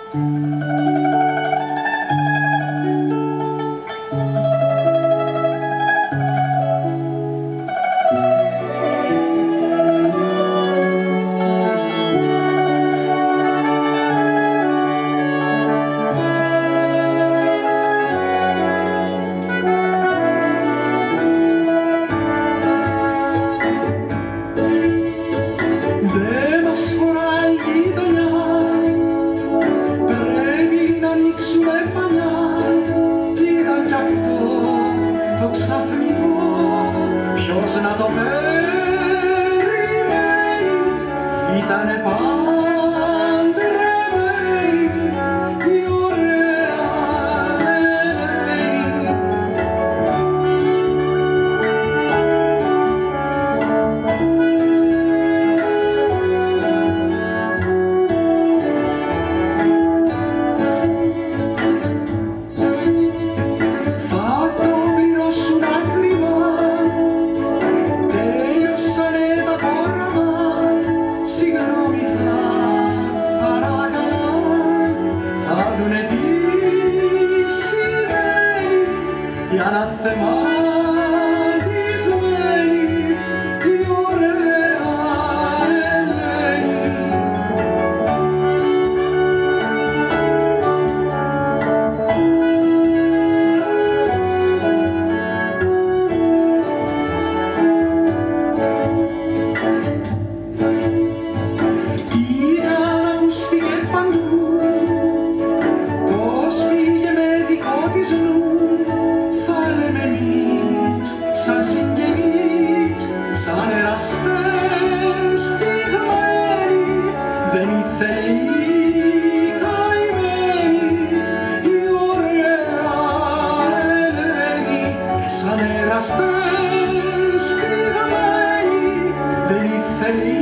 Ποιος να το περιμένει, ήτανε παντρεμένη η ωραία Ελένη. Θα το πληρώσουν ακριβά, η αναθεματισμένη η ωραία Ελένη. Ήταν ακούστηκε παντού πως πήγε με δικό της νου. Σαν συγγενείς, σαν εραστές στιγμένοι, δεν ήθελε η καημένη η ωραία Ελένη. Σαν εραστές στιγμένοι, δεν ήθελε η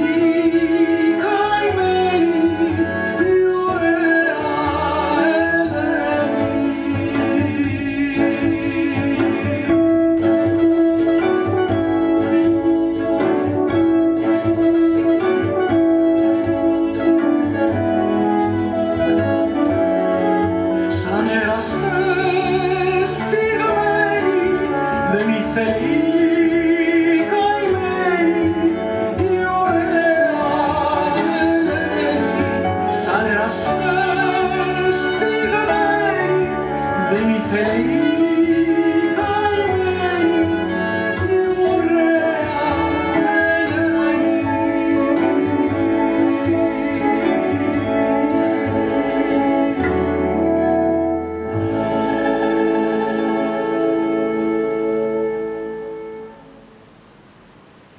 καημένη η ωραία Ελένη. Δεν ήθελε η καημένη η ωραία Ελένη. Σαν εραστές